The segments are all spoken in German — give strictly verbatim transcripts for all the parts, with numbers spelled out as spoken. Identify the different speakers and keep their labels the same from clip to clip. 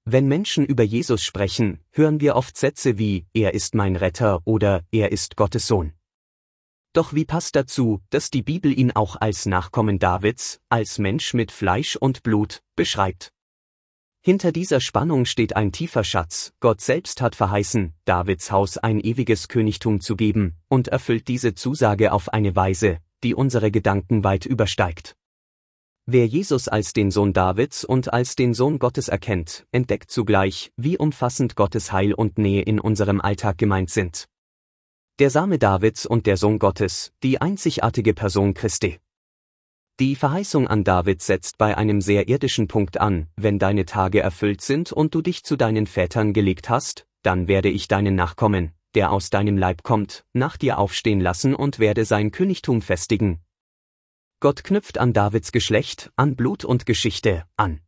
Speaker 1: Wenn Menschen über Jesus sprechen, hören wir oft Sätze wie, er ist mein Retter oder er ist Gottes Sohn. Doch wie passt dazu, dass die Bibel ihn auch als Nachkommen Davids, als Mensch mit Fleisch und Blut, beschreibt? Hinter dieser Spannung steht ein tiefer Schatz. Gott selbst hat verheißen, Davids Haus ein ewiges Königtum zu geben, und erfüllt diese Zusage auf eine Weise, die unsere Gedanken weit übersteigt. Wer Jesus als den Sohn Davids und als den Sohn Gottes erkennt, entdeckt zugleich, wie umfassend Gottes Heil und Nähe in unserem Alltag gemeint sind. Der Same Davids und der Sohn Gottes, die einzigartige Person Christi. Die Verheißung an David setzt bei einem sehr irdischen Punkt an: Wenn deine Tage erfüllt sind und du dich zu deinen Vätern gelegt hast, dann werde ich deinen Nachkommen, der aus deinem Leib kommt, nach dir aufstehen lassen und werde sein Königtum festigen. Gott knüpft an Davids Geschlecht, an Blut und Geschichte, an.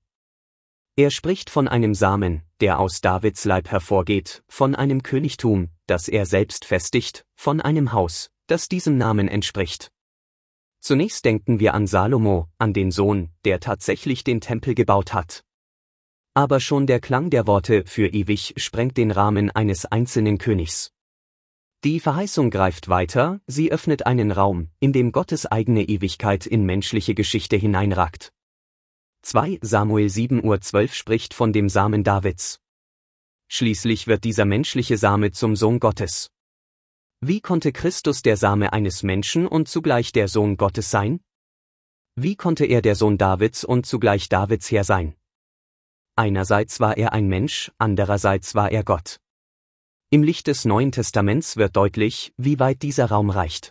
Speaker 1: Er spricht von einem Samen, der aus Davids Leib hervorgeht, von einem Königtum, das er selbst festigt, von einem Haus, das diesem Namen entspricht. Zunächst denken wir an Salomo, an den Sohn, der tatsächlich den Tempel gebaut hat. Aber schon der Klang der Worte für ewig sprengt den Rahmen eines einzelnen Königs. Die Verheißung greift weiter, sie öffnet einen Raum, in dem Gottes eigene Ewigkeit in menschliche Geschichte hineinragt. zwei Samuel sieben Uhr zwölf spricht von dem Samen Davids. Schließlich wird dieser menschliche Same zum Sohn Gottes. Wie konnte Christus der Same eines Menschen und zugleich der Sohn Gottes sein? Wie konnte er der Sohn Davids und zugleich Davids Herr sein? Einerseits war er ein Mensch, andererseits war er Gott. Im Licht des Neuen Testaments wird deutlich, wie weit dieser Raum reicht.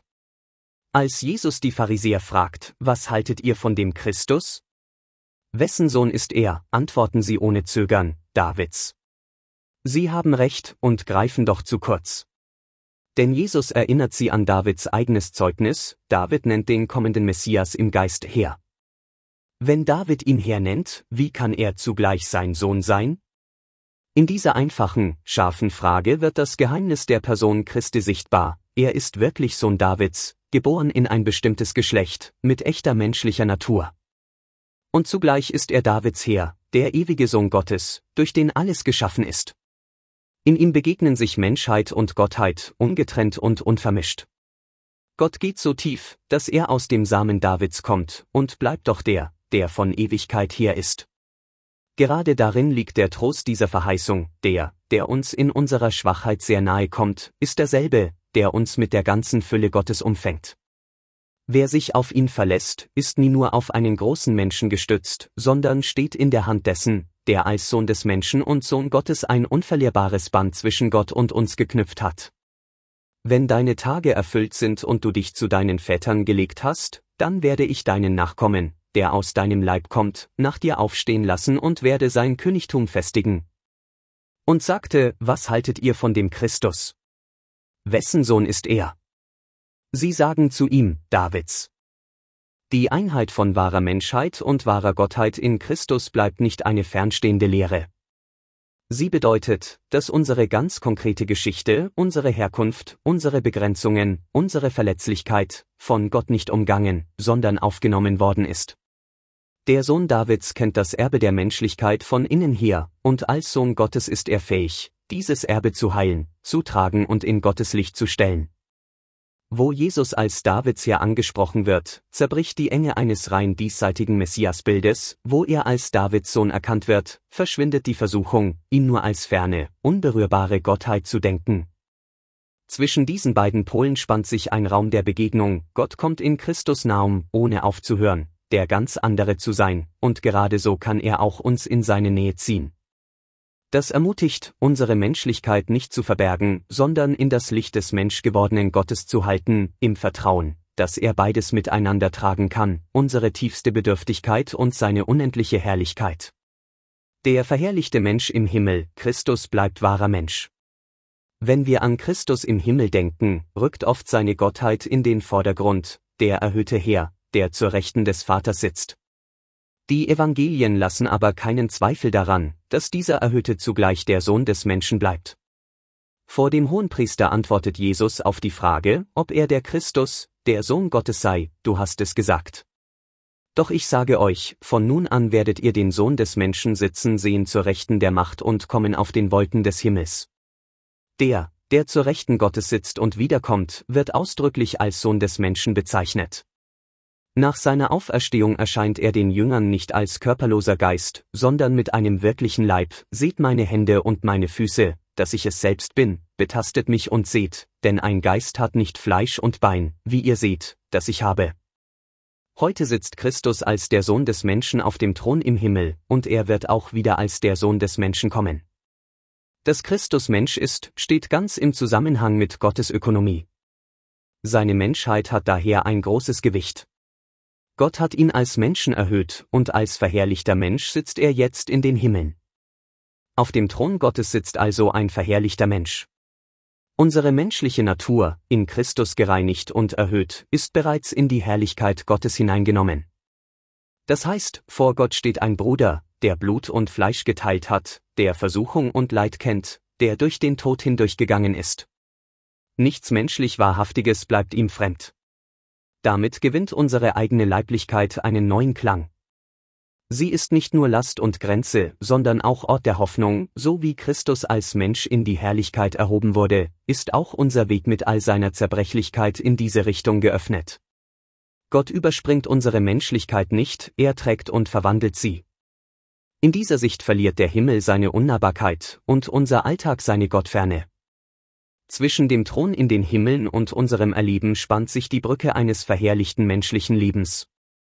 Speaker 1: Als Jesus die Pharisäer fragt, was haltet ihr von dem Christus? Wessen Sohn ist er, antworten sie ohne Zögern, Davids. Sie haben recht und greifen doch zu kurz. Denn Jesus erinnert sie an Davids eigenes Zeugnis: David nennt den kommenden Messias im Geist Herr. Wenn David ihn Herr nennt, wie kann er zugleich sein Sohn sein? In dieser einfachen, scharfen Frage wird das Geheimnis der Person Christi sichtbar: Er ist wirklich Sohn Davids, geboren in ein bestimmtes Geschlecht, mit echter menschlicher Natur. Und zugleich ist er Davids Herr, der ewige Sohn Gottes, durch den alles geschaffen ist. In ihm begegnen sich Menschheit und Gottheit, ungetrennt und unvermischt. Gott geht so tief, dass er aus dem Samen Davids kommt, und bleibt doch der, der von Ewigkeit her ist. Gerade darin liegt der Trost dieser Verheißung: Der, der uns in unserer Schwachheit sehr nahe kommt, ist derselbe, der uns mit der ganzen Fülle Gottes umfängt. Wer sich auf ihn verlässt, ist nie nur auf einen großen Menschen gestützt, sondern steht in der Hand dessen, der als Sohn des Menschen und Sohn Gottes ein unverlierbares Band zwischen Gott und uns geknüpft hat. Wenn deine Tage erfüllt sind und du dich zu deinen Vätern gelegt hast, dann werde ich deinen Nachkommen, der aus deinem Leib kommt, nach dir aufstehen lassen und werde sein Königtum festigen. Und sagte, was haltet ihr von dem Christus? Wessen Sohn ist er? Sie sagen zu ihm, Davids. Die Einheit von wahrer Menschheit und wahrer Gottheit in Christus bleibt nicht eine fernstehende Lehre. Sie bedeutet, dass unsere ganz konkrete Geschichte, unsere Herkunft, unsere Begrenzungen, unsere Verletzlichkeit, von Gott nicht umgangen, sondern aufgenommen worden ist. Der Sohn Davids kennt das Erbe der Menschlichkeit von innen her, und als Sohn Gottes ist er fähig, dieses Erbe zu heilen, zu tragen und in Gottes Licht zu stellen. Wo Jesus als Davids Herr angesprochen wird, zerbricht die Enge eines rein diesseitigen Messiasbildes. Wo er als Davids Sohn erkannt wird, verschwindet die Versuchung, ihn nur als ferne, unberührbare Gottheit zu denken. Zwischen diesen beiden Polen spannt sich ein Raum der Begegnung: Gott kommt in Christus nahe, ohne aufzuhören, der ganz andere zu sein, und gerade so kann er auch uns in seine Nähe ziehen. Das ermutigt, unsere Menschlichkeit nicht zu verbergen, sondern in das Licht des menschgewordenen Gottes zu halten, im Vertrauen, dass er beides miteinander tragen kann, unsere tiefste Bedürftigkeit und seine unendliche Herrlichkeit. Der verherrlichte Mensch im Himmel, Christus, bleibt wahrer Mensch. Wenn wir an Christus im Himmel denken, rückt oft seine Gottheit in den Vordergrund, der erhöhte Herr, der zur Rechten des Vaters sitzt. Die Evangelien lassen aber keinen Zweifel daran, dass dieser Erhöhte zugleich der Sohn des Menschen bleibt. Vor dem Hohenpriester antwortet Jesus auf die Frage, ob er der Christus, der Sohn Gottes sei: Du hast es gesagt. Doch ich sage euch, von nun an werdet ihr den Sohn des Menschen sitzen sehen zur Rechten der Macht und kommen auf den Wolken des Himmels. Der, der zur Rechten Gottes sitzt und wiederkommt, wird ausdrücklich als Sohn des Menschen bezeichnet. Nach seiner Auferstehung erscheint er den Jüngern nicht als körperloser Geist, sondern mit einem wirklichen Leib. Seht meine Hände und meine Füße, dass ich es selbst bin, betastet mich und seht, denn ein Geist hat nicht Fleisch und Bein, wie ihr seht, dass ich habe. Heute sitzt Christus als der Sohn des Menschen auf dem Thron im Himmel, und er wird auch wieder als der Sohn des Menschen kommen. Dass Christus Mensch ist, steht ganz im Zusammenhang mit Gottes Ökonomie. Seine Menschheit hat daher ein großes Gewicht. Gott hat ihn als Menschen erhöht, und als verherrlichter Mensch sitzt er jetzt in den Himmeln. Auf dem Thron Gottes sitzt also ein verherrlichter Mensch. Unsere menschliche Natur, in Christus gereinigt und erhöht, ist bereits in die Herrlichkeit Gottes hineingenommen. Das heißt, vor Gott steht ein Bruder, der Blut und Fleisch geteilt hat, der Versuchung und Leid kennt, der durch den Tod hindurchgegangen ist. Nichts menschlich Wahrhaftiges bleibt ihm fremd. Damit gewinnt unsere eigene Leiblichkeit einen neuen Klang. Sie ist nicht nur Last und Grenze, sondern auch Ort der Hoffnung, so wie Christus als Mensch in die Herrlichkeit erhoben wurde, ist auch unser Weg mit all seiner Zerbrechlichkeit in diese Richtung geöffnet. Gott überspringt unsere Menschlichkeit nicht, er trägt und verwandelt sie. In dieser Sicht verliert der Himmel seine Unnahbarkeit und unser Alltag seine Gottferne. Zwischen dem Thron in den Himmeln und unserem Erleben spannt sich die Brücke eines verherrlichten menschlichen Lebens.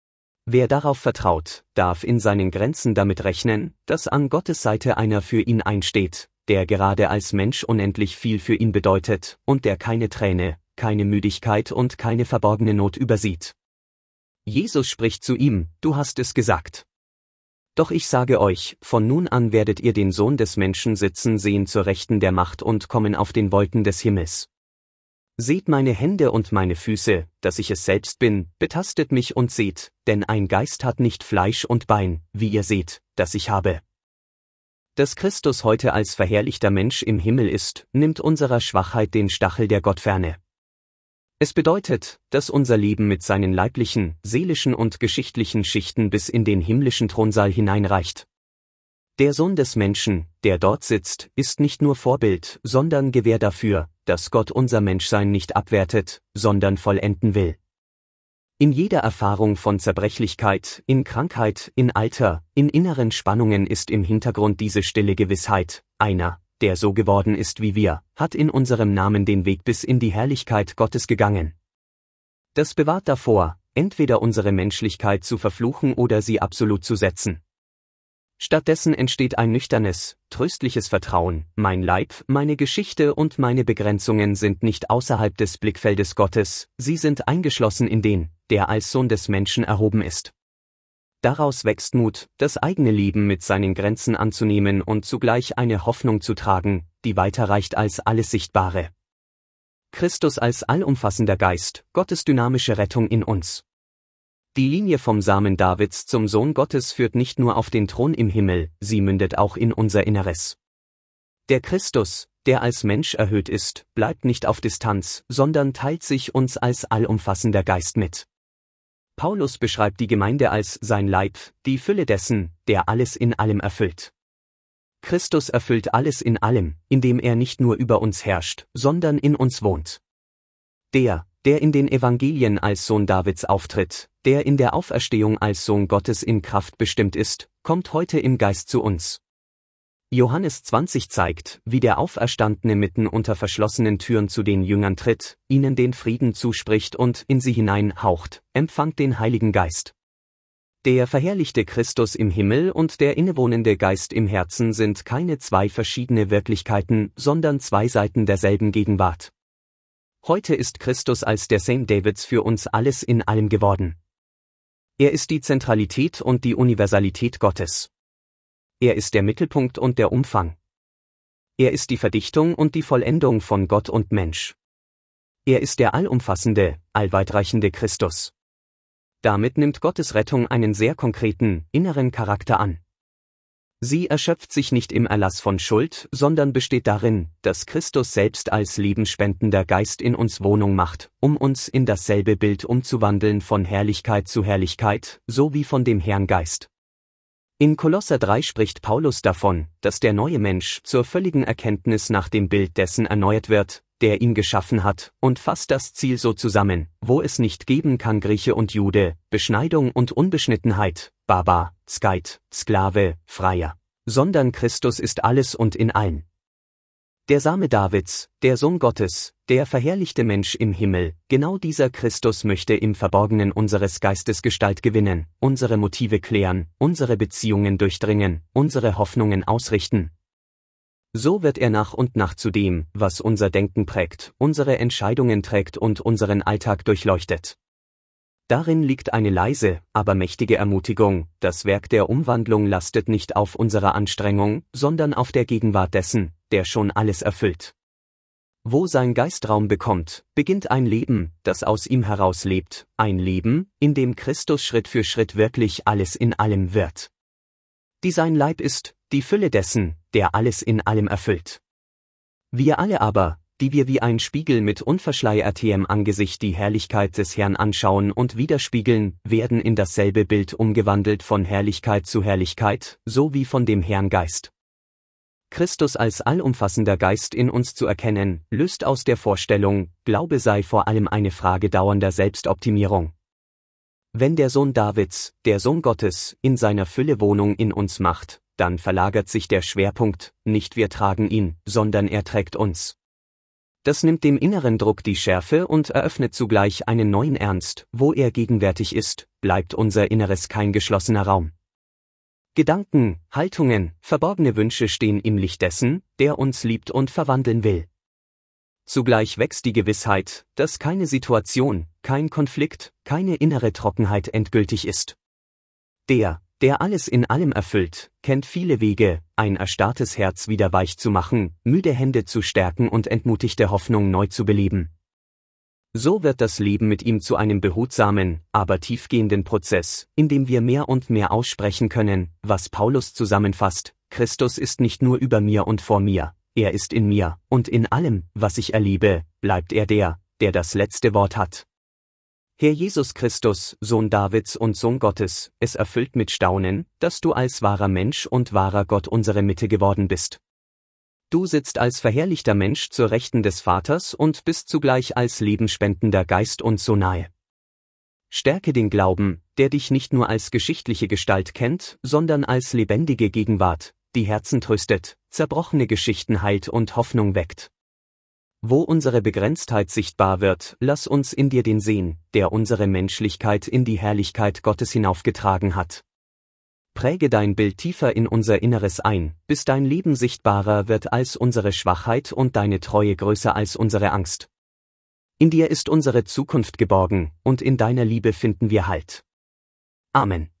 Speaker 1: Wer darauf vertraut, darf in seinen Grenzen damit rechnen, dass an Gottes Seite einer für ihn einsteht, der gerade als Mensch unendlich viel für ihn bedeutet und der keine Träne, keine Müdigkeit und keine verborgene Not übersieht. Jesus spricht zu ihm: Du hast es gesagt. Doch ich sage euch, von nun an werdet ihr den Sohn des Menschen sitzen sehen zur Rechten der Macht und kommen auf den Wolken des Himmels. Seht meine Hände und meine Füße, dass ich es selbst bin, betastet mich und seht, denn ein Geist hat nicht Fleisch und Bein, wie ihr seht, dass ich habe. Dass Christus heute als verherrlichter Mensch im Himmel ist, nimmt unserer Schwachheit den Stachel der Gottferne. Es bedeutet, dass unser Leben mit seinen leiblichen, seelischen und geschichtlichen Schichten bis in den himmlischen Thronsaal hineinreicht. Der Sohn des Menschen, der dort sitzt, ist nicht nur Vorbild, sondern Gewähr dafür, dass Gott unser Menschsein nicht abwertet, sondern vollenden will. In jeder Erfahrung von Zerbrechlichkeit, in Krankheit, in Alter, in inneren Spannungen ist im Hintergrund diese stille Gewissheit: Einer, der so geworden ist wie wir, hat in unserem Namen den Weg bis in die Herrlichkeit Gottes gegangen. Das bewahrt davor, entweder unsere Menschlichkeit zu verfluchen oder sie absolut zu setzen. Stattdessen entsteht ein nüchternes, tröstliches Vertrauen: Mein Leib, meine Geschichte und meine Begrenzungen sind nicht außerhalb des Blickfeldes Gottes, sie sind eingeschlossen in den, der als Sohn des Menschen erhoben ist. Daraus wächst Mut, das eigene Leben mit seinen Grenzen anzunehmen und zugleich eine Hoffnung zu tragen, die weiter reicht als alles Sichtbare. Christus als allumfassender Geist, Gottes dynamische Rettung in uns. Die Linie vom Samen Davids zum Sohn Gottes führt nicht nur auf den Thron im Himmel, sie mündet auch in unser Inneres. Der Christus, der als Mensch erhöht ist, bleibt nicht auf Distanz, sondern teilt sich uns als allumfassender Geist mit. Paulus beschreibt die Gemeinde als sein Leib, die Fülle dessen, der alles in allem erfüllt. Christus erfüllt alles in allem, indem er nicht nur über uns herrscht, sondern in uns wohnt. Der, der in den Evangelien als Sohn Davids auftritt, der in der Auferstehung als Sohn Gottes in Kraft bestimmt ist, kommt heute im Geist zu uns. Johannes zwanzig zeigt, wie der Auferstandene mitten unter verschlossenen Türen zu den Jüngern tritt, ihnen den Frieden zuspricht und in sie hinein haucht: Empfangt den Heiligen Geist. Der verherrlichte Christus im Himmel und der innewohnende Geist im Herzen sind keine zwei verschiedene Wirklichkeiten, sondern zwei Seiten derselben Gegenwart. Heute ist Christus als der Sohn Davids für uns alles in allem geworden. Er ist die Zentralität und die Universalität Gottes. Er ist der Mittelpunkt und der Umfang. Er ist die Verdichtung und die Vollendung von Gott und Mensch. Er ist der allumfassende, allweitreichende Christus. Damit nimmt Gottes Rettung einen sehr konkreten, inneren Charakter an. Sie erschöpft sich nicht im Erlass von Schuld, sondern besteht darin, dass Christus selbst als lebensspendender Geist in uns Wohnung macht, um uns in dasselbe Bild umzuwandeln von Herrlichkeit zu Herrlichkeit, so wie von dem Herrn Geist. In Kolosser drei spricht Paulus davon, dass der neue Mensch zur völligen Erkenntnis nach dem Bild dessen erneuert wird, der ihn geschaffen hat, und fasst das Ziel so zusammen, wo es nicht geben kann Grieche und Jude, Beschneidung und Unbeschnittenheit, Barbar, Skeit, Sklave, Freier, sondern Christus ist alles und in allen. Der Same Davids, der Sohn Gottes, der verherrlichte Mensch im Himmel, genau dieser Christus möchte im Verborgenen unseres Geistes Gestalt gewinnen, unsere Motive klären, unsere Beziehungen durchdringen, unsere Hoffnungen ausrichten. So wird er nach und nach zu dem, was unser Denken prägt, unsere Entscheidungen trägt und unseren Alltag durchleuchtet. Darin liegt eine leise, aber mächtige Ermutigung: Das Werk der Umwandlung lastet nicht auf unserer Anstrengung, sondern auf der Gegenwart dessen, der schon alles erfüllt. Wo sein Geist Raum bekommt, beginnt ein Leben, das aus ihm heraus lebt, ein Leben, in dem Christus Schritt für Schritt wirklich alles in allem wird. Die sein Leib ist, die Fülle dessen, der alles in allem erfüllt. Wir alle aber, die wir wie ein Spiegel mit unverschleiertem Angesicht die Herrlichkeit des Herrn anschauen und widerspiegeln, werden in dasselbe Bild umgewandelt von Herrlichkeit zu Herrlichkeit, so wie von dem Herrn Geist. Christus als allumfassender Geist in uns zu erkennen, löst aus der Vorstellung, Glaube sei vor allem eine Frage dauernder Selbstoptimierung. Wenn der Sohn Davids, der Sohn Gottes, in seiner Fülle Wohnung in uns macht, dann verlagert sich der Schwerpunkt, nicht wir tragen ihn, sondern er trägt uns. Das nimmt dem inneren Druck die Schärfe und eröffnet zugleich einen neuen Ernst: Wo er gegenwärtig ist, bleibt unser Inneres kein geschlossener Raum. Gedanken, Haltungen, verborgene Wünsche stehen im Licht dessen, der uns liebt und verwandeln will. Zugleich wächst die Gewissheit, dass keine Situation, kein Konflikt, keine innere Trockenheit endgültig ist. Der, der alles in allem erfüllt, kennt viele Wege, ein erstarrtes Herz wieder weich zu machen, müde Hände zu stärken und entmutigte Hoffnung neu zu beleben. So wird das Leben mit ihm zu einem behutsamen, aber tiefgehenden Prozess, in dem wir mehr und mehr aussprechen können, was Paulus zusammenfasst: Christus ist nicht nur über mir und vor mir, er ist in mir, und in allem, was ich erlebe, bleibt er der, der das letzte Wort hat. Herr Jesus Christus, Sohn Davids und Sohn Gottes, es erfüllt mit Staunen, dass du als wahrer Mensch und wahrer Gott unsere Mitte geworden bist. Du sitzt als verherrlichter Mensch zur Rechten des Vaters und bist zugleich als lebenspendender Geist uns so nahe. Stärke den Glauben, der dich nicht nur als geschichtliche Gestalt kennt, sondern als lebendige Gegenwart, die Herzen tröstet, zerbrochene Geschichten heilt und Hoffnung weckt. Wo unsere Begrenztheit sichtbar wird, lass uns in dir den sehen, der unsere Menschlichkeit in die Herrlichkeit Gottes hinaufgetragen hat. Präge dein Bild tiefer in unser Inneres ein, bis dein Leben sichtbarer wird als unsere Schwachheit und deine Treue größer als unsere Angst. In dir ist unsere Zukunft geborgen, und in deiner Liebe finden wir Halt. Amen.